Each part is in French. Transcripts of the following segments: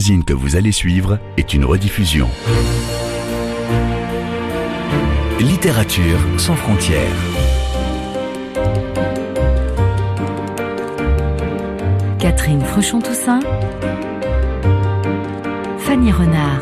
magazine que vous allez suivre est une rediffusion. Littérature sans frontières. Catherine Fruchon-Toussaint, Fanny Renard.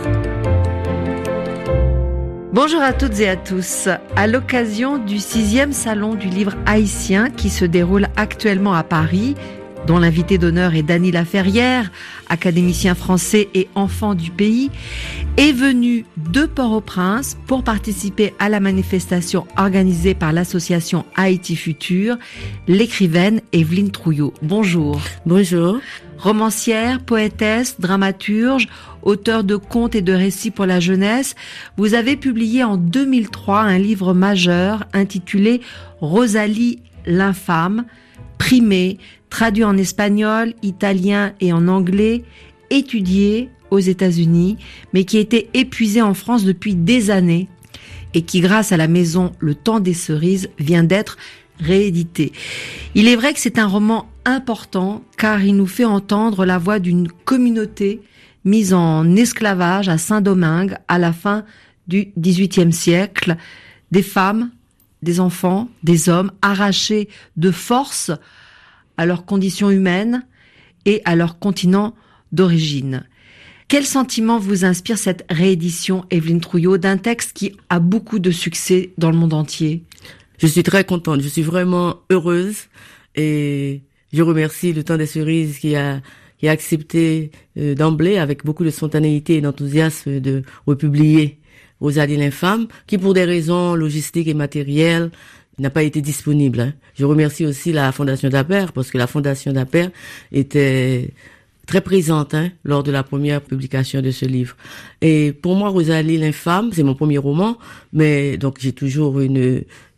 Bonjour à toutes et à tous. À l'occasion du 6e salon du livre haïtien qui se déroule actuellement à Paris, dont l'invité d'honneur est Dany Laferrière, académicien français et enfant du pays, est venu de Port-au-Prince pour participer à la manifestation organisée par l'association Haïti Futur, l'écrivaine Evelyne Trouillot. Bonjour. Bonjour. Romancière, poétesse, dramaturge, auteur de contes et de récits pour la jeunesse, vous avez publié en 2003 un livre majeur intitulé Rosalie l'infâme, primé, traduit en espagnol, italien et en anglais, étudié aux États-Unis, mais qui était épuisé en France depuis des années et qui, grâce à la maison Le Temps des Cerises, vient d'être réédité. Il est vrai que c'est un roman important car il nous fait entendre la voix d'une communauté mise en esclavage à Saint-Domingue à la fin du XVIIIe siècle, des femmes, des enfants, des hommes arrachés de force à leurs conditions humaines et à leur continent d'origine. Quel sentiment vous inspire cette réédition, Evelyne Trouillot, d'un texte qui a beaucoup de succès dans le monde entier? Je suis très contente, je suis vraiment heureuse et je remercie Le Temps des Cerises qui a accepté d'emblée, avec beaucoup de spontanéité et d'enthousiasme, de republier Rosalie l'infâme, qui pour des raisons logistiques et matérielles n'a pas été disponible. Je remercie aussi la Fondation d'Appert, parce que la Fondation d'Appert était très présente lors de la première publication de ce livre. Et pour moi, Rosalie l'infâme, c'est mon premier roman, mais donc j'ai toujours une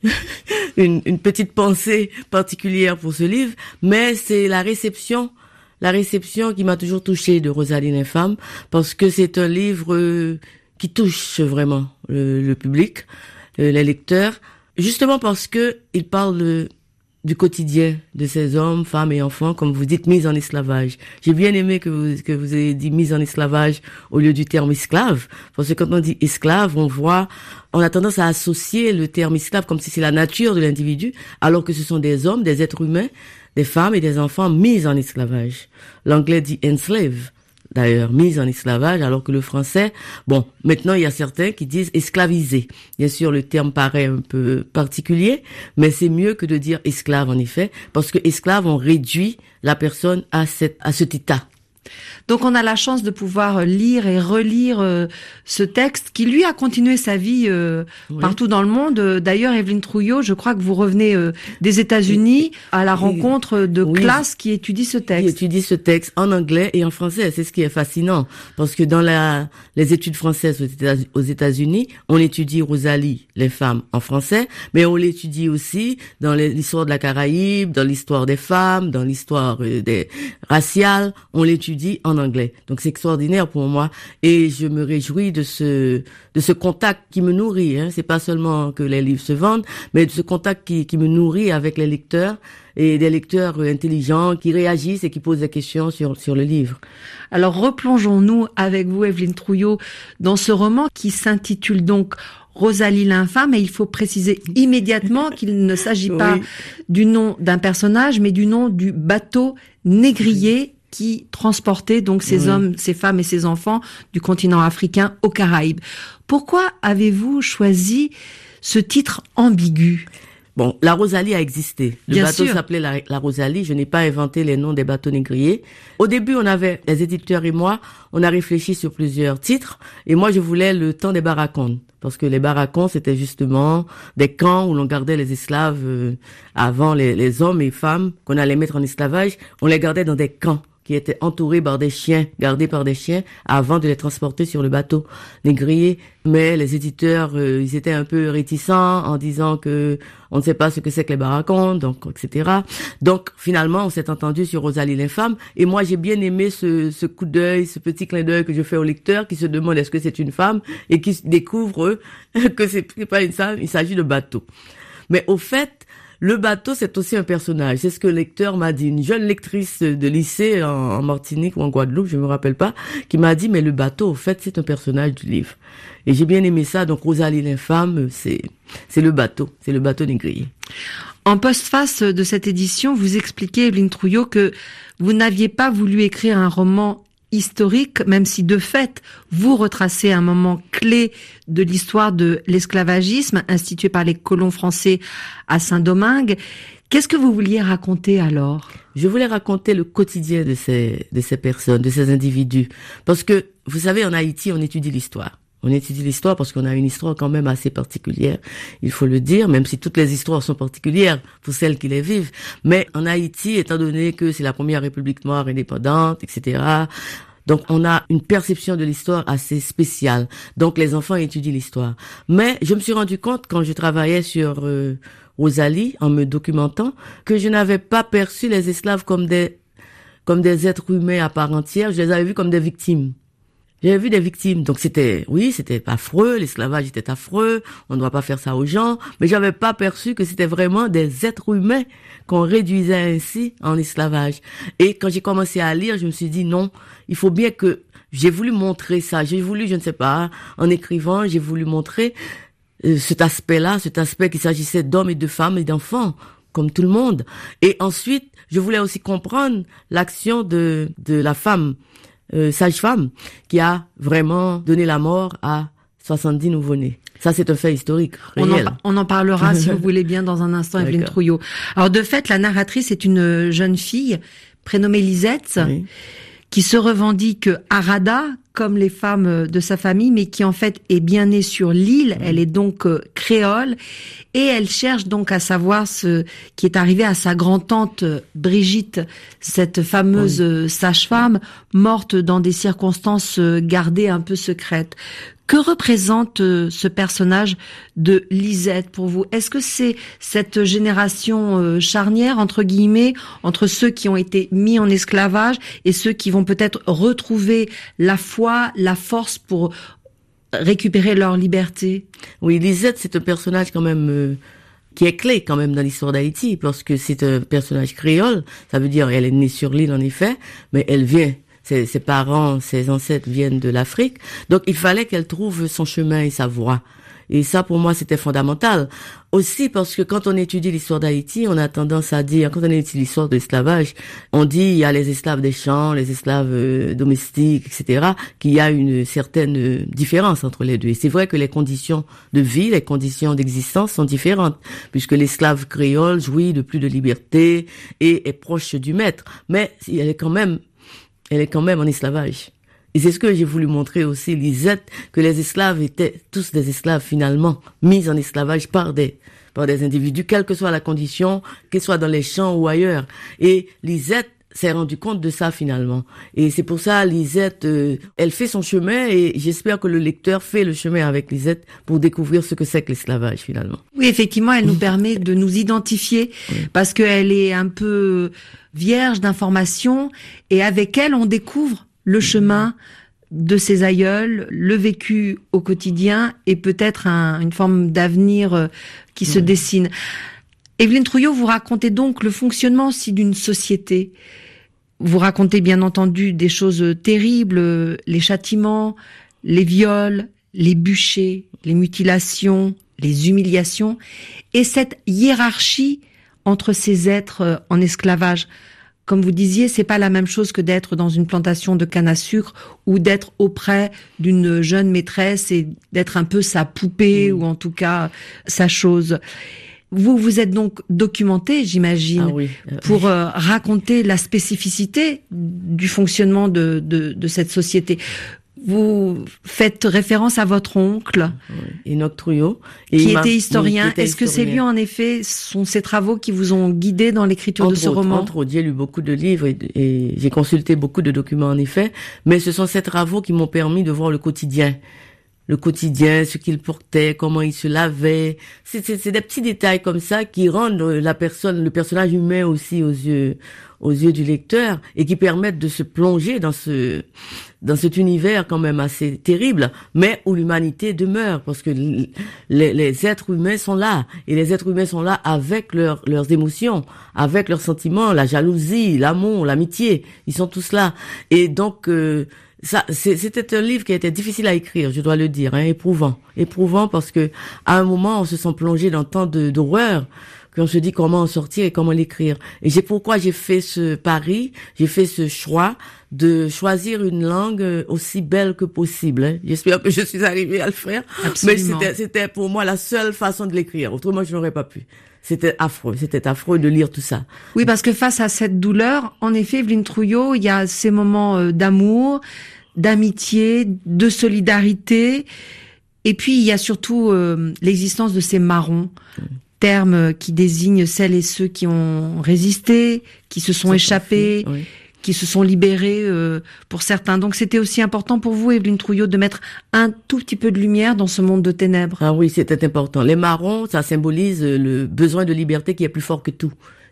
petite pensée particulière pour ce livre, mais c'est la réception qui m'a toujours touchée de Rosalie l'infâme, parce que c'est un livre qui touche vraiment le public, les lecteurs, justement parce que il parle du quotidien de ces hommes, femmes et enfants, comme vous dites, mis en esclavage. J'ai bien aimé que vous ayez dit mis en esclavage au lieu du terme esclave, parce que quand on dit esclave, on a tendance à associer le terme esclave comme si c'est la nature de l'individu, alors que ce sont des hommes, des êtres humains, des femmes et des enfants mis en esclavage. L'anglais dit enslave, d'ailleurs, mis en esclavage, alors que le français, maintenant il y a certains qui disent esclavisé. Bien sûr, le terme paraît un peu particulier, mais c'est mieux que de dire esclave en effet, parce que esclave, on réduit la personne à cet état. Donc on a la chance de pouvoir lire et relire ce texte qui lui a continué sa vie partout dans le monde. D'ailleurs, Evelyne Trouillot, je crois que vous revenez des États-Unis à la rencontre de classes qui étudient ce texte. Qui étudient ce texte en anglais et en français. C'est ce qui est fascinant, parce que dans les études françaises aux États-Unis, on étudie Rosalie l'infâme en français, mais on l'étudie aussi dans l'histoire de la Caraïbe, dans l'histoire des femmes, dans l'histoire des raciales. On l'étudie en anglais. Donc c'est extraordinaire pour moi et je me réjouis de ce contact qui me nourrit. C'est pas seulement que les livres se vendent, mais de ce contact qui me nourrit avec les lecteurs et des lecteurs intelligents qui réagissent et qui posent des questions sur le livre. Alors replongeons-nous avec vous, Evelyne Trouillot, dans ce roman qui s'intitule donc Rosalie l'infâme, et il faut préciser immédiatement qu'il ne s'agit pas du nom d'un personnage, mais du nom du bateau négrier qui transportait donc ces hommes, ces femmes et ces enfants du continent africain aux Caraïbes. Pourquoi avez-vous choisi ce titre ambigu? La Rosalie a existé. Le bateau s'appelait la Rosalie. Je n'ai pas inventé les noms des bateaux négriers. Au début, les éditeurs et moi, on a réfléchi sur plusieurs titres. Et moi, je voulais Le Temps des Barracons. Parce que les barracons, c'était justement des camps où l'on gardait les esclaves avant les hommes et femmes qu'on allait mettre en esclavage. On les gardait dans des camps qui étaient entourés par des chiens, gardés par des chiens, avant de les transporter sur le bateau négrier. Mais les éditeurs, ils étaient un peu réticents en disant que on ne sait pas ce que c'est que les barracons, donc etc. Donc finalement, on s'est entendu sur Rosalie l'infâme. Et moi, j'ai bien aimé ce coup d'œil, ce petit clin d'œil que je fais au lecteur qui se demande est-ce que c'est une femme et qui découvre que c'est pas une femme, il s'agit de bateau. Mais au fait, le bateau, c'est aussi un personnage. C'est ce que le lecteur m'a dit. Une jeune lectrice de lycée en Martinique ou en Guadeloupe, je me rappelle pas, qui m'a dit, mais le bateau, au fait, c'est un personnage du livre. Et j'ai bien aimé ça. Donc, Rosalie l'infâme, c'est le bateau négrier. En postface de cette édition, vous expliquez, Evelyne Trouillot, que vous n'aviez pas voulu écrire un roman historique, même si de fait, vous retracez un moment clé de l'histoire de l'esclavagisme institué par les colons français à Saint-Domingue. Qu'est-ce que vous vouliez raconter alors? Je voulais raconter le quotidien de ces personnes, de ces individus. Parce que, vous savez, en Haïti, on étudie l'histoire. On étudie l'histoire parce qu'on a une histoire quand même assez particulière, il faut le dire, même si toutes les histoires sont particulières pour celles qui les vivent. Mais en Haïti, étant donné que c'est la première république noire indépendante, etc., donc on a une perception de l'histoire assez spéciale. Donc les enfants étudient l'histoire. Mais je me suis rendu compte quand je travaillais sur Rosalie, en me documentant, que je n'avais pas perçu les esclaves comme des êtres humains à part entière. Je les avais vus comme des victimes. J'avais vu des victimes, donc c'était affreux, l'esclavage était affreux, on ne doit pas faire ça aux gens, mais j'avais pas perçu que c'était vraiment des êtres humains qu'on réduisait ainsi en esclavage. Et quand j'ai commencé à lire, je me suis dit non, il faut bien que, j'ai voulu montrer ça, je ne sais pas, en écrivant, j'ai voulu montrer cet aspect-là, cet aspect qu'il s'agissait d'hommes et de femmes et d'enfants, comme tout le monde. Et ensuite, je voulais aussi comprendre l'action de la femme, sage-femme, qui a vraiment donné la mort à 70 nouveau-nés. Ça, c'est un fait historique, réel. On en parlera, si vous voulez bien, dans un instant, Evelyne Trouillot. Alors, de fait, la narratrice est une jeune fille, prénommée Lisette, oui, qui se revendique Arada, comme les femmes de sa famille, mais qui en fait est bien née sur l'île. Elle est donc créole et elle cherche donc à savoir ce qui est arrivé à sa grand-tante Brigitte, cette fameuse sage-femme morte dans des circonstances gardées un peu secrètes. Que représente ce personnage de Lisette pour vous? Est-ce que c'est cette génération charnière, entre guillemets, entre ceux qui ont été mis en esclavage et ceux qui vont peut-être retrouver la foi, la force pour récupérer leur liberté? Oui, Lisette, c'est un personnage quand même qui est clé quand même dans l'histoire d'Haïti, parce que c'est un personnage créole. Ça veut dire elle est née sur l'île en effet, mais elle vient. Ses parents, ses ancêtres viennent de l'Afrique. Donc, il fallait qu'elle trouve son chemin et sa voie. Et ça, pour moi, c'était fondamental. Aussi parce que quand on étudie l'histoire d'Haïti, on a tendance à dire, quand on étudie l'histoire de l'esclavage, on dit il y a les esclaves des champs, les esclaves domestiques, etc., qu'il y a une certaine différence entre les deux. Et c'est vrai que les conditions de vie, les conditions d'existence sont différentes, puisque l'esclave créole jouit de plus de liberté et est proche du maître. Mais elle est quand même en esclavage. Et c'est ce que j'ai voulu montrer aussi, Lisette, que les esclaves étaient tous des esclaves finalement, mis en esclavage par des individus, quelle que soit la condition, qu'ils soient dans les champs ou ailleurs. Et Lisette s'est rendu compte de ça finalement. Et c'est pour ça, Lisette, elle fait son chemin et j'espère que le lecteur fait le chemin avec Lisette pour découvrir ce que c'est que l'esclavage finalement. Oui, effectivement, elle nous permet de nous identifier parce qu'elle est un peu vierge d'informations et avec elle, on découvre le chemin de ses aïeuls, le vécu au quotidien et peut-être une forme d'avenir qui se dessine. Evelyne Trouillot, vous racontez donc le fonctionnement aussi d'une société. Vous racontez bien entendu des choses terribles, les châtiments, les viols, les bûchers, les mutilations, les humiliations et cette hiérarchie entre ces êtres en esclavage. Comme vous disiez, c'est pas la même chose que d'être dans une plantation de canne à sucre ou d'être auprès d'une jeune maîtresse et d'être un peu sa poupée ou en tout cas sa chose. Vous vous êtes donc documenté, j'imagine, pour raconter la spécificité du fonctionnement de cette société. Vous faites référence à votre oncle, Enoch Trouillot, qui était historien. Est-ce que c'est lui, en effet, sont ces travaux qui vous ont guidé dans l'écriture de ce roman? Entre autres, j'ai lu beaucoup de livres et j'ai consulté beaucoup de documents, en effet, mais ce sont ces travaux qui m'ont permis de voir le quotidien, ce qu'il portait, comment il se lavait. C'est des petits détails comme ça qui rendent le personnage humain aussi aux yeux du lecteur et qui permettent de se plonger dans dans cet univers quand même assez terrible, mais où l'humanité demeure, parce que les êtres humains sont là, et les êtres humains sont là avec leurs émotions, avec leurs sentiments, la jalousie, l'amour, l'amitié, ils sont tous là. Et donc c'était un livre qui était difficile à écrire, je dois le dire, éprouvant parce que à un moment on se sent plongé dans tant d'horreur qu'on se dit comment en sortir et comment l'écrire. Et pourquoi j'ai fait ce pari, j'ai fait ce choix de choisir une langue aussi belle que possible. J'espère que je suis arrivée à le faire. Absolument. Mais c'était pour moi la seule façon de l'écrire. Autrement, je n'aurais pas pu. C'était affreux de lire tout ça. Oui, parce que face à cette douleur, en effet, Evelyne Trouillot, il y a ces moments d'amour, d'amitié, de solidarité, et puis il y a surtout l'existence de ces marrons, terme qui désigne celles et ceux qui ont résisté, qui se sont échappés, oui. qui se sont libérés pour certains. Donc c'était aussi important pour vous, Evelyne Trouillot, de mettre un tout petit peu de lumière dans ce monde de ténèbres. Ah oui, c'était important. Les marrons, ça symbolise le besoin de liberté qui est plus fort que tout.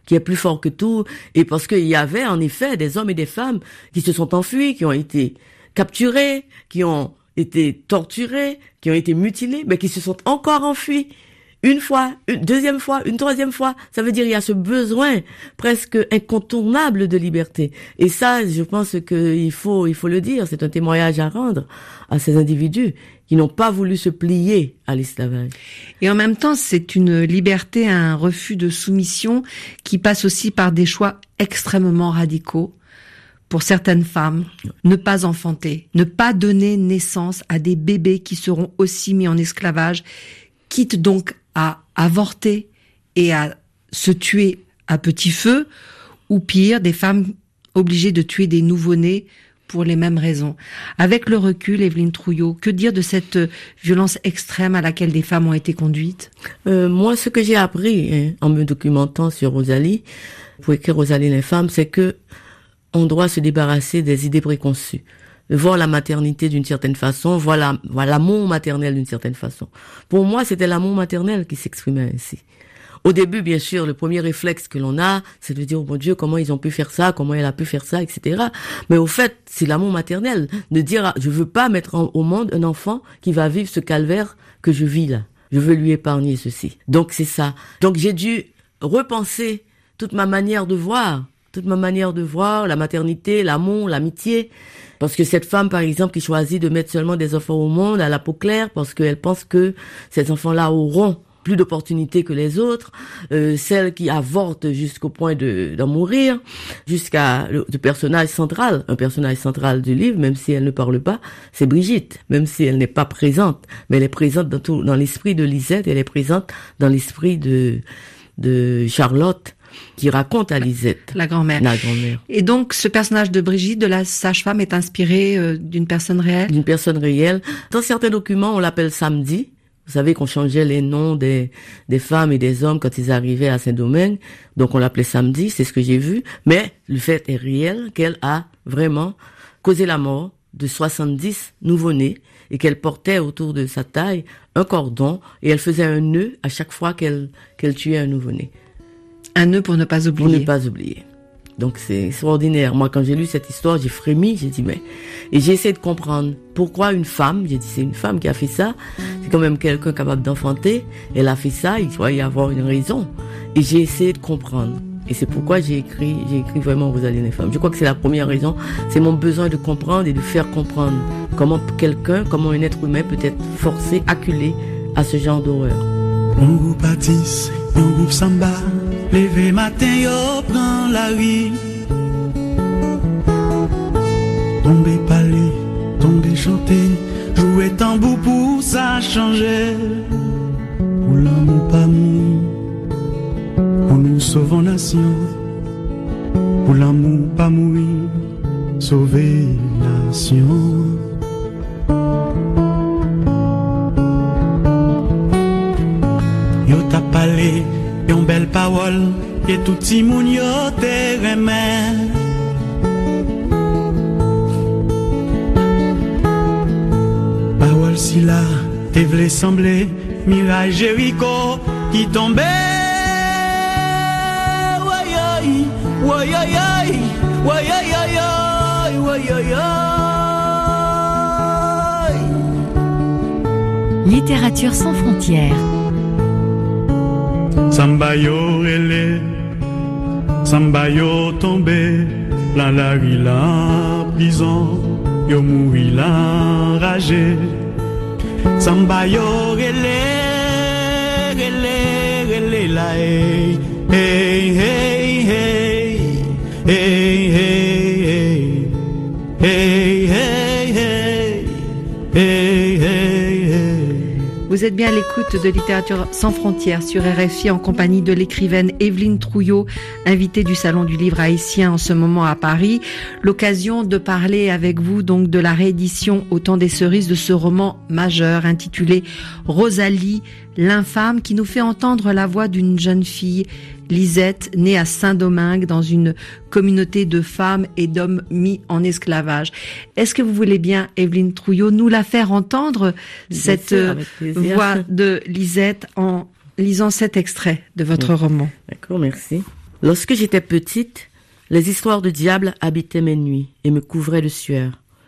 Et parce qu'il y avait en effet des hommes et des femmes qui se sont enfuis, qui ont été capturés, qui ont été torturés, qui ont été mutilés, mais qui se sont encore enfuis. Une fois, une deuxième fois, une troisième fois. Ça veut dire il y a ce besoin presque incontournable de liberté. Et ça, je pense qu'il faut le dire. C'est un témoignage à rendre à ces individus qui n'ont pas voulu se plier à l'esclavage. Et en même temps, c'est une liberté, un refus de soumission qui passe aussi par des choix extrêmement radicaux. Pour certaines femmes, ne pas enfanter, ne pas donner naissance à des bébés qui seront aussi mis en esclavage, quitte donc à avorter et à se tuer à petit feu, ou pire, des femmes obligées de tuer des nouveau-nés pour les mêmes raisons. Avec le recul, Evelyne Trouillot, que dire de cette violence extrême à laquelle des femmes ont été conduites ? Moi, ce que j'ai appris en me documentant sur Rosalie, pour écrire Rosalie l'infâme, c'est que on doit se débarrasser des idées préconçues. Voir la maternité d'une certaine façon, voir l'amour maternel d'une certaine façon. Pour moi, c'était l'amour maternel qui s'exprimait ainsi. Au début, bien sûr, le premier réflexe que l'on a, c'est de dire, oh mon Dieu, comment ils ont pu faire ça, comment elle a pu faire ça, etc. Mais au fait, c'est l'amour maternel. De dire, je veux pas mettre au monde un enfant qui va vivre ce calvaire que je vis là. Je veux lui épargner ceci. Donc c'est ça. Donc j'ai dû repenser toute ma manière de voir la maternité, l'amour, l'amitié. Parce que cette femme, par exemple, qui choisit de mettre seulement des enfants au monde à la peau claire, parce qu'elle pense que ces enfants-là auront plus d'opportunités que les autres, celle qui avorte jusqu'au point d'en mourir, jusqu'à le personnage central, un personnage central du livre, même si elle ne parle pas, c'est Brigitte, même si elle n'est pas présente, mais elle est présente dans l'esprit de Lisette, elle est présente dans l'esprit de Charlotte, qui raconte à Lisette. La grand-mère. Et donc, ce personnage de Brigitte, de la sage-femme, est inspiré d'une personne réelle? D'une personne réelle. Dans certains documents, on l'appelle Samedi. Vous savez qu'on changeait les noms des femmes et des hommes quand ils arrivaient à Saint-Domingue. Donc, on l'appelait Samedi, c'est ce que j'ai vu. Mais le fait est réel qu'elle a vraiment causé la mort de 70 nouveau-nés et qu'elle portait autour de sa taille un cordon et elle faisait un nœud à chaque fois qu'elle tuait un nouveau-né. Un nœud pour ne pas oublier. Pour ne pas oublier. Donc c'est extraordinaire. Moi, quand j'ai lu cette histoire, j'ai frémi, j'ai dit mais... Et j'ai essayé de comprendre pourquoi une femme, j'ai dit c'est une femme qui a fait ça, c'est quand même quelqu'un capable d'enfanter, elle a fait ça, il doit y avoir une raison. Et j'ai essayé de comprendre. Et c'est pourquoi j'ai écrit vraiment Rosalie l'infâme. Je crois que c'est la première raison, c'est mon besoin de comprendre et de faire comprendre comment un être humain peut être forcé, acculé à ce genre d'horreur. On groupe bâtisse, on groupe samba, levé matin yo prend la rue. Tomber parler, tomber chanter, jouer tambour pour ça changer. Pour l'amour pas mourir, pour nous sauver nation. Pour l'amour pas mourir, sauver nation. Yo t'a parlé, yon belle parole, et tout ti moun yo te remet. Parole si la, te vle semblé, mirage Jéricho qui tombait. Woy, woy, woy, woy, woy, woy, woy, woy, woy, woy, woy. Littérature sans frontières. Samba yo relé, samba yo tombé, la ri la prison, yo mouri la enragé. Samba yo relé, relé, relé la hey, hey, hey, hey, hey, hey, hey, hey, hey, hey, hey, hey, hey. Vous êtes bien à l'écoute de Littérature sans frontières sur RFI en compagnie de l'écrivaine Evelyne Trouillot, invitée du Salon du Livre haïtien en ce moment à Paris. L'occasion de parler avec vous donc de la réédition au temps des cerises de ce roman majeur intitulé Rosalie, l'infâme, qui nous fait entendre la voix d'une jeune fille, Lisette, née à Saint-Domingue dans une communauté de femmes et d'hommes mis en esclavage. Est-ce que vous voulez bien, Evelyne Trouillot, nous la faire entendre, cette voix de Lisette, en lisant cet extrait de votre roman? D'accord, merci. Lorsque j'étais petite, les histoires de diable habitaient mes nuits et me couvraient de sueur.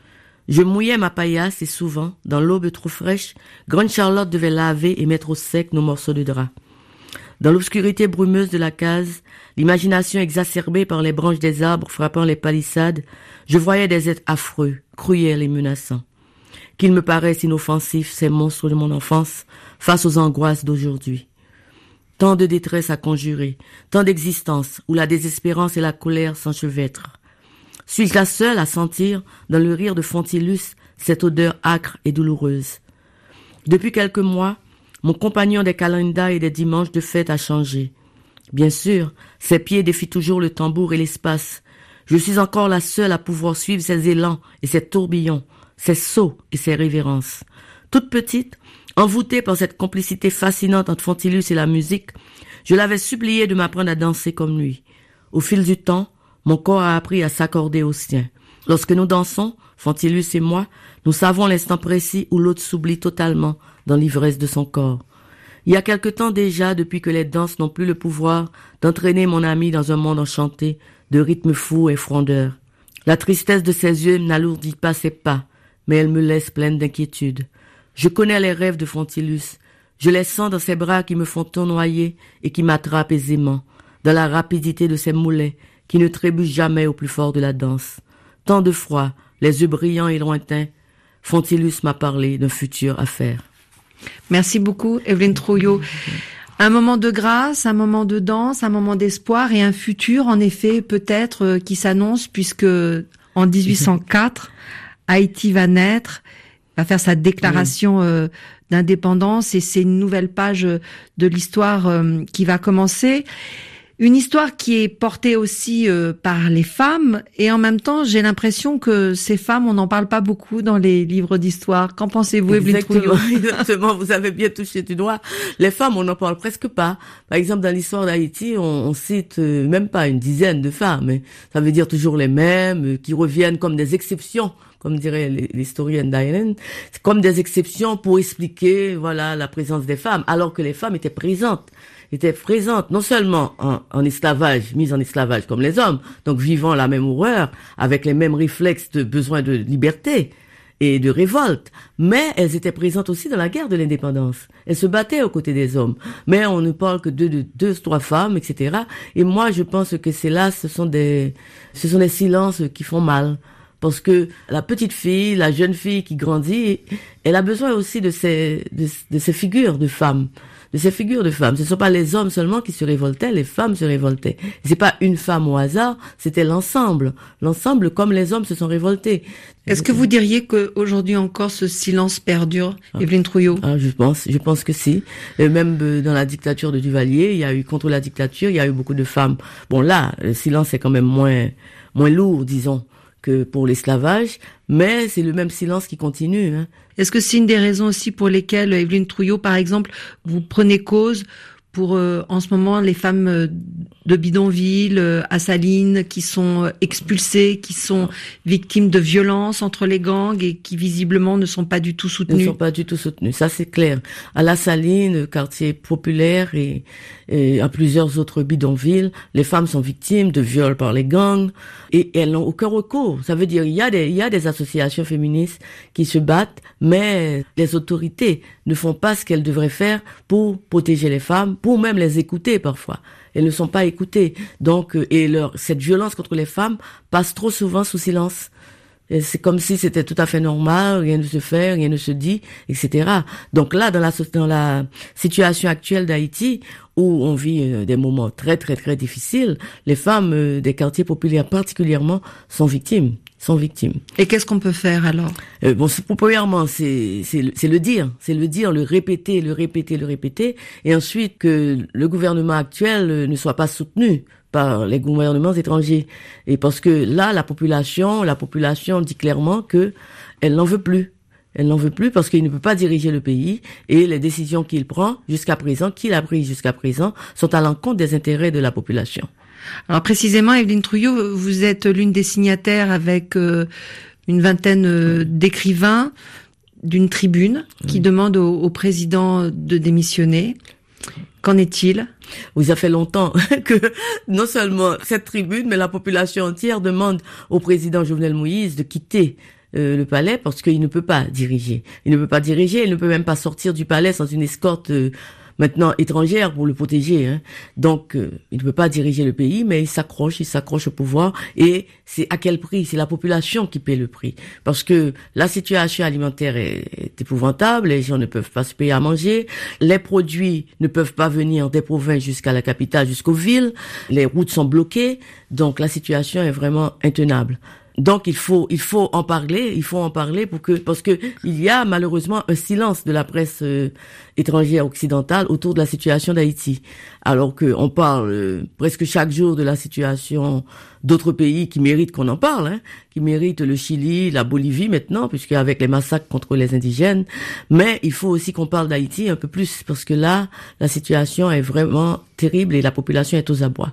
Je mouillais ma paillasse et souvent, dans l'aube trop fraîche, Grande Charlotte devait laver et mettre au sec nos morceaux de drap. Dans l'obscurité brumeuse de la case, l'imagination exacerbée par les branches des arbres frappant les palissades, je voyais des êtres affreux, cruels et menaçants. Qu'ils me paraissent inoffensifs, ces monstres de mon enfance, face aux angoisses d'aujourd'hui. Tant de détresse à conjurer, tant d'existences où la désespérance et la colère s'enchevêtrent. Suis-je la seule à sentir, dans le rire de Fontilus, cette odeur âcre et douloureuse? Depuis quelques mois, mon compagnon des calendas et des dimanches de fête a changé. Bien sûr, ses pieds défient toujours le tambour et l'espace. Je suis encore la seule à pouvoir suivre ses élans et ses tourbillons, ses sauts et ses révérences. Toute petite, envoûtée par cette complicité fascinante entre Fontilus et la musique, je l'avais supplié de m'apprendre à danser comme lui. Au fil du temps, mon corps a appris à s'accorder au sien. Lorsque nous dansons, Fontilus et moi, nous savons l'instant précis où l'autre s'oublie totalement dans l'ivresse de son corps. Il y a quelque temps déjà, depuis que les danses n'ont plus le pouvoir d'entraîner mon ami dans un monde enchanté de rythmes fous et frondeurs. La tristesse de ses yeux n'alourdit pas ses pas, mais elle me laisse pleine d'inquiétude. Je connais les rêves de Fontilus. Je les sens dans ses bras qui me font tournoyer et qui m'attrapent aisément, dans la rapidité de ses mollets qui ne trébuchent jamais au plus fort de la danse. Tant de froid, les yeux brillants et lointains, Fontilus m'a parlé d'un futur à faire. Merci beaucoup, Evelyne Trouillot. Un moment de grâce, un moment de danse, un moment d'espoir et un futur, en effet, peut-être, qui s'annonce, puisque en 1804, Haïti va naître, va faire sa déclaration d'indépendance, et c'est une nouvelle page de l'histoire qui va commencer. Une histoire qui est portée aussi par les femmes, et en même temps, j'ai l'impression que ces femmes, on n'en parle pas beaucoup dans les livres d'histoire. Qu'en pensez-vous, Evelyne Trouillot? Exactement, vous avez bien touché du doigt. Les femmes, on n'en parle presque pas. Par exemple, dans l'histoire d'Haïti, on cite même pas une dizaine de femmes. Mais ça veut dire toujours les mêmes, qui reviennent comme des exceptions, comme dirait l'historienne Diane, c'est comme des exceptions pour expliquer, voilà, la présence des femmes, alors que les femmes étaient présentes non seulement en esclavage, mises en esclavage comme les hommes, donc vivant la même horreur, avec les mêmes réflexes de besoin de liberté et de révolte, mais elles étaient présentes aussi dans la guerre de l'indépendance. Elles se battaient aux côtés des hommes, mais on ne parle que de deux, trois femmes, etc. Et moi, je pense que ce sont des silences qui font mal. Parce que la petite fille, la jeune fille qui grandit, elle a besoin aussi de ces figures de femmes. Ce ne sont pas les hommes seulement qui se révoltaient, les femmes se révoltaient. C'est pas une femme au hasard, c'était l'ensemble. L'ensemble comme les hommes se sont révoltés. Est-ce que vous diriez qu'aujourd'hui encore ce silence perdure, Evelyne Trouillot? Je pense que si. Et même dans la dictature de Duvalier, contre la dictature, il y a eu beaucoup de femmes. Bon là, le silence est quand même moins lourd, disons, que pour l'esclavage, mais c'est le même silence qui continue. Hein. Est-ce que c'est une des raisons aussi pour lesquelles, Evelyne Trouillot, par exemple, vous prenez cause pour en ce moment les femmes de bidonville à Saline qui sont expulsées, qui sont victimes de violences entre les gangs et qui visiblement ne sont pas du tout soutenues. Ne sont pas du tout soutenues, ça c'est clair. À la Saline, quartier populaire et à plusieurs autres bidonvilles, les femmes sont victimes de viols par les gangs et elles n'ont aucun recours. Ça veut dire il y a des associations féministes qui se battent, mais les autorités ne font pas ce qu'elles devraient faire pour protéger les femmes, pour même les écouter parfois. Elles ne sont pas écoutées. Donc, cette violence contre les femmes passe trop souvent sous silence. Et c'est comme si c'était tout à fait normal, rien ne se fait, rien ne se dit, etc. Donc là, dans la situation actuelle d'Haïti, où on vit des moments très très très difficiles, les femmes des quartiers populaires particulièrement sont victimes. Et qu'est-ce qu'on peut faire alors? Premièrement, c'est le dire, le répéter, et ensuite que le gouvernement actuel ne soit pas soutenu par les gouvernements étrangers. Et parce que là, la population dit clairement que elle n'en veut plus. Elle n'en veut plus parce qu'il ne peut pas diriger le pays et les décisions qu'il a prises jusqu'à présent, sont à l'encontre des intérêts de la population. Alors précisément, Evelyne Trouillot, vous êtes l'une des signataires avec une vingtaine d'écrivains d'une tribune qui demande au président de démissionner. Qu'en est-il? Oui, ça fait longtemps que non seulement cette tribune, mais la population entière demande au président Jovenel Moïse de quitter le palais parce qu'il ne peut pas diriger. Il ne peut même pas sortir du palais sans une escorte maintenant étrangère pour le protéger. Donc, il ne peut pas diriger le pays, mais il s'accroche au pouvoir. Et c'est à quel prix? C'est la population qui paie le prix. Parce que la situation alimentaire est épouvantable, les gens ne peuvent pas se payer à manger, les produits ne peuvent pas venir des provinces jusqu'à la capitale, jusqu'aux villes, les routes sont bloquées, donc la situation est vraiment intenable. Donc il faut en parler parce que il y a malheureusement un silence de la presse étrangère occidentale autour de la situation d'Haïti, alors que on parle presque chaque jour de la situation d'autres pays qui méritent qu'on en parle, qui méritent le Chili, la Bolivie maintenant, puisqu'avec les massacres contre les indigènes, mais il faut aussi qu'on parle d'Haïti un peu plus parce que là la situation est vraiment terrible et la population est aux abois.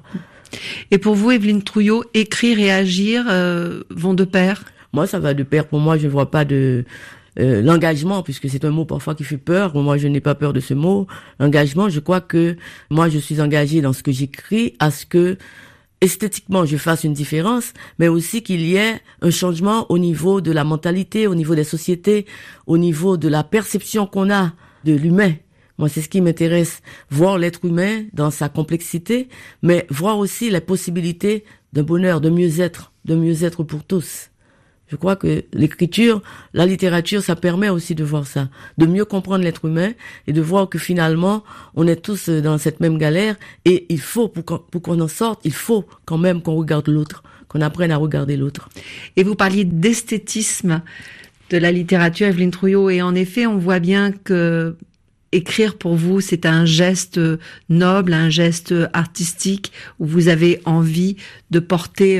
Et pour vous, Evelyne Trouillot, écrire et agir vont de pair? Moi, ça va de pair. Pour moi, je ne vois pas de l'engagement, puisque c'est un mot parfois qui fait peur. Moi, je n'ai pas peur de ce mot. Engagement, je crois que moi, je suis engagée dans ce que j'écris, à ce que esthétiquement, je fasse une différence, mais aussi qu'il y ait un changement au niveau de la mentalité, au niveau des sociétés, au niveau de la perception qu'on a de l'humain. Moi, c'est ce qui m'intéresse, voir l'être humain dans sa complexité, mais voir aussi les possibilités d'un bonheur, de mieux-être pour tous. Je crois que l'écriture, la littérature, ça permet aussi de voir ça, de mieux comprendre l'être humain et de voir que finalement, on est tous dans cette même galère et il faut, pour qu'on en sorte, il faut quand même qu'on regarde l'autre, qu'on apprenne à regarder l'autre. Et vous parliez d'esthétisme de la littérature, Evelyne Trouillot, et en effet, on voit bien que écrire pour vous, c'est un geste noble, un geste artistique où vous avez envie de porter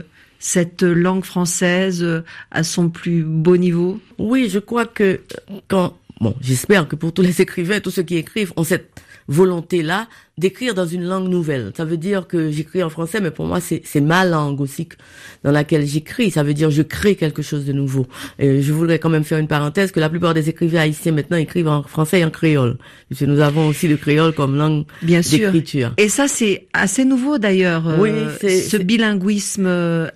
cette langue française à son plus beau niveau. Oui, je crois que j'espère que pour tous les écrivains, tous ceux qui écrivent ont cette volonté-là d'écrire dans une langue nouvelle. Ça veut dire que j'écris en français, mais pour moi, c'est ma langue aussi dans laquelle j'écris. Ça veut dire je crée quelque chose de nouveau. Et je voudrais quand même faire une parenthèse que la plupart des écrivains haïtiens maintenant écrivent en français et en créole. Puisque nous avons aussi le créole comme langue d'écriture. Et ça, c'est assez nouveau d'ailleurs. Oui, ce bilinguisme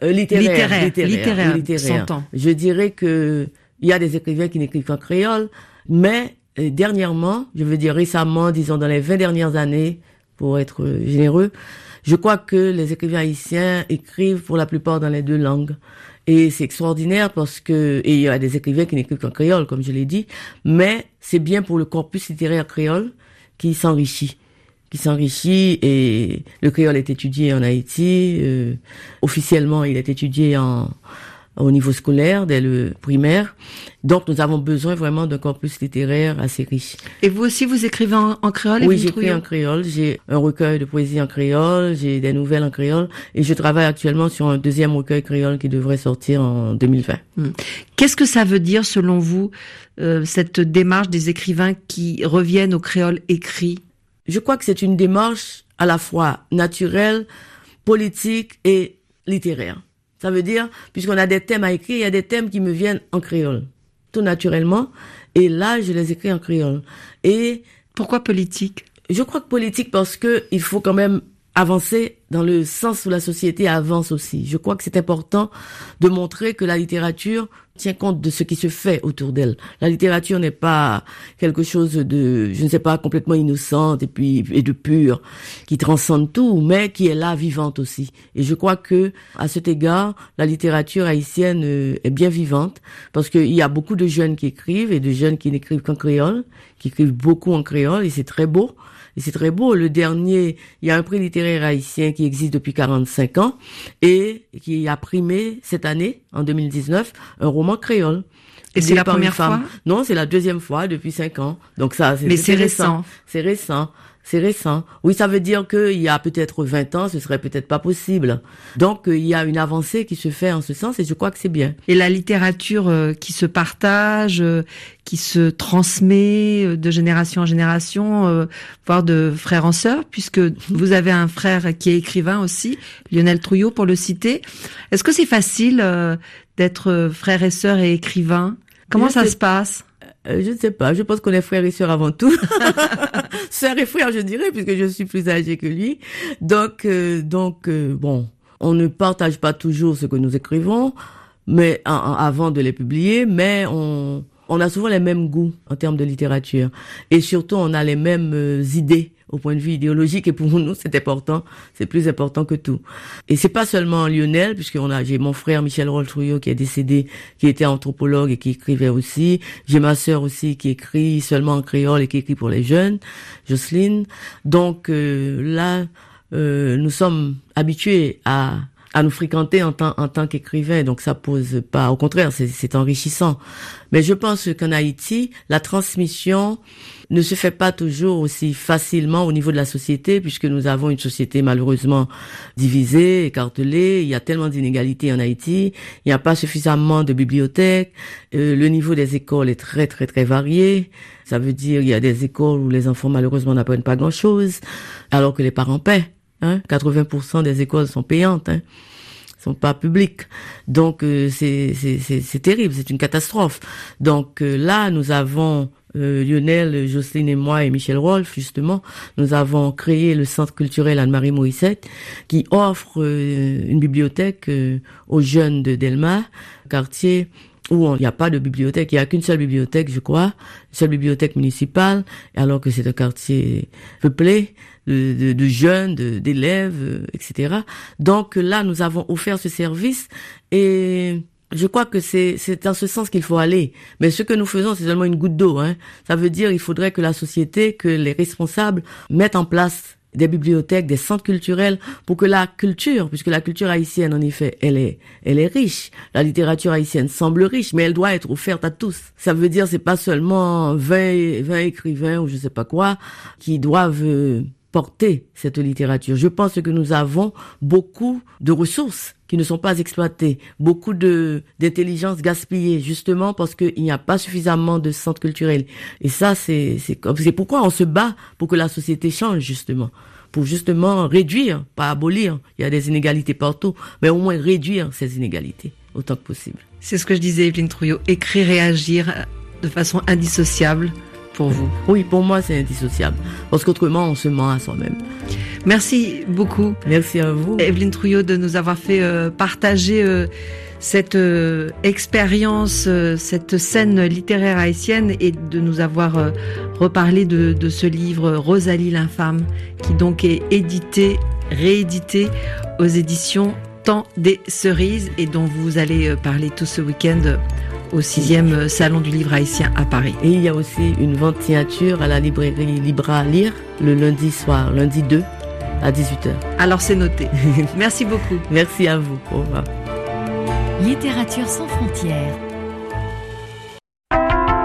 littéraire. S'entend. Je dirais que il y a des écrivains qui n'écrivent qu'en créole, mais dernièrement, je veux dire récemment, disons dans les 20 dernières années, pour être généreux, je crois que les écrivains haïtiens écrivent pour la plupart dans les deux langues. Et c'est extraordinaire parce que, et il y a des écrivains qui n'écrivent qu'en créole, comme je l'ai dit, mais c'est bien pour le corpus littéraire créole qui s'enrichit. Et le créole est étudié en Haïti, officiellement il est étudié au niveau scolaire, dès le primaire. Donc, nous avons besoin vraiment d'un corpus littéraire assez riche. Et vous aussi, vous écrivez en créole? Oui, j'écris en créole. J'ai un recueil de poésie en créole, j'ai des nouvelles en créole, et je travaille actuellement sur un deuxième recueil créole qui devrait sortir en 2020. Qu'est-ce que ça veut dire, selon vous, cette démarche des écrivains qui reviennent au créole écrit? je crois que c'est une démarche à la fois naturelle, politique et littéraire. Ça veut dire, puisqu'on a des thèmes à écrire, il y a des thèmes qui me viennent en créole, tout naturellement. Et là, je les écris en créole. Et pourquoi politique? Je crois que politique parce que il faut quand même avancer dans le sens où la société avance aussi. Je crois que c'est important de montrer que la littérature tient compte de ce qui se fait autour d'elle. La littérature n'est pas quelque chose de, je ne sais pas, complètement innocente et de pur, qui transcende tout, mais qui est là, vivante aussi. Et je crois que, à cet égard, la littérature haïtienne est bien vivante, parce qu'il y a beaucoup de jeunes qui écrivent et de jeunes qui n'écrivent qu'en créole, qui écrivent beaucoup en créole, et c'est très beau. Et c'est très beau. Le dernier, il y a un prix littéraire haïtien qui existe depuis 45 ans et qui a primé cette année, en 2019, un roman créole. Et c'est la première fois? Non, c'est la deuxième fois depuis 5 ans. Donc ça, mais c'est récent. C'est récent. C'est récent. Oui, ça veut dire qu'il y a peut-être 20 ans, ce serait peut-être pas possible. Donc, il y a une avancée qui se fait en ce sens et je crois que c'est bien. Et la littérature qui se partage, qui se transmet de génération en génération, voire de frère en sœur, puisque vous avez un frère qui est écrivain aussi, Lionel Trouillot pour le citer. Est-ce que c'est facile d'être frère et sœur et écrivain? Comment ça se passe? Je ne sais pas, je pense qu'on est frères et sœurs avant tout. Sœurs et frères, je dirais, puisque je suis plus âgée que lui. Donc, bon, on ne partage pas toujours ce que nous écrivons, mais avant de les publier, mais on a souvent les mêmes goûts en termes de littérature. Et surtout, on a les mêmes idées au point de vue idéologique, et pour nous, c'est important, c'est plus important que tout. Et c'est pas seulement Lionel, j'ai mon frère Michel Rolles-Trouillot qui est décédé, qui était anthropologue et qui écrivait aussi. J'ai ma sœur aussi qui écrit seulement en créole et qui écrit pour les jeunes, Jocelyne. Donc là, nous sommes habitués à nous fréquenter en tant qu'écrivain, donc ça pose pas, au contraire, c'est enrichissant. Mais je pense qu'en Haïti, la transmission ne se fait pas toujours aussi facilement au niveau de la société, puisque nous avons une société malheureusement divisée, écartelée. Il y a tellement d'inégalités en Haïti. Il n'y a pas suffisamment de bibliothèques. Le niveau des écoles est très, très, très varié. Ça veut dire il y a des écoles où les enfants malheureusement n'apprennent pas grand-chose, alors que les parents paient. 80% des écoles sont payantes, sont pas publiques. Donc c'est terrible, c'est une catastrophe. Donc là, nous avons Lionel, Jocelyne et moi et Michel Rolfe, justement, nous avons créé le Centre culturel Anne-Marie Morissette qui offre une bibliothèque aux jeunes de Delma, quartier où il n'y a pas de bibliothèque, il n'y a qu'une seule bibliothèque, je crois, une seule bibliothèque municipale, alors que c'est un quartier peuplé de jeunes, d'élèves, etc. Donc là, nous avons offert ce service et je crois que c'est dans ce sens qu'il faut aller. Mais ce que nous faisons, c'est seulement une goutte d'eau. Ça veut dire qu'il faudrait que la société, que les responsables mettent en place des bibliothèques, des centres culturels pour que la culture, puisque la culture haïtienne, en effet, elle est riche. La littérature haïtienne semble riche, mais elle doit être offerte à tous. Ça veut dire c'est pas seulement 20 écrivains ou je sais pas quoi qui doivent porter cette littérature. Je pense que nous avons beaucoup de ressources qui ne sont pas exploitées, beaucoup d'intelligence gaspillée, justement parce qu'il n'y a pas suffisamment de centres culturels. Et ça, c'est pourquoi on se bat pour que la société change, justement. Pour justement réduire, pas abolir. Il y a des inégalités partout, mais au moins réduire ces inégalités autant que possible. C'est ce que je disais, Evelyne Trouillot, écrire et agir de façon indissociable. Pour vous? Oui, pour moi, c'est indissociable. Parce qu'autrement, on se ment à soi-même. Merci beaucoup. Merci à vous. Evelyne Trouillot, de nous avoir fait partager cette expérience, cette scène littéraire haïtienne et de nous avoir reparlé de ce livre Rosalie l'infâme, qui donc est réédité aux éditions Temps des Cerises et dont vous allez parler tout ce week-end au 6e Salon du Livre Haïtien à Paris. Et il y a aussi une vente signature à la librairie Libre à lire le lundi soir, lundi 2 à 18h. Alors c'est noté. Merci beaucoup. Merci à vous. Au revoir. Littérature sans frontières.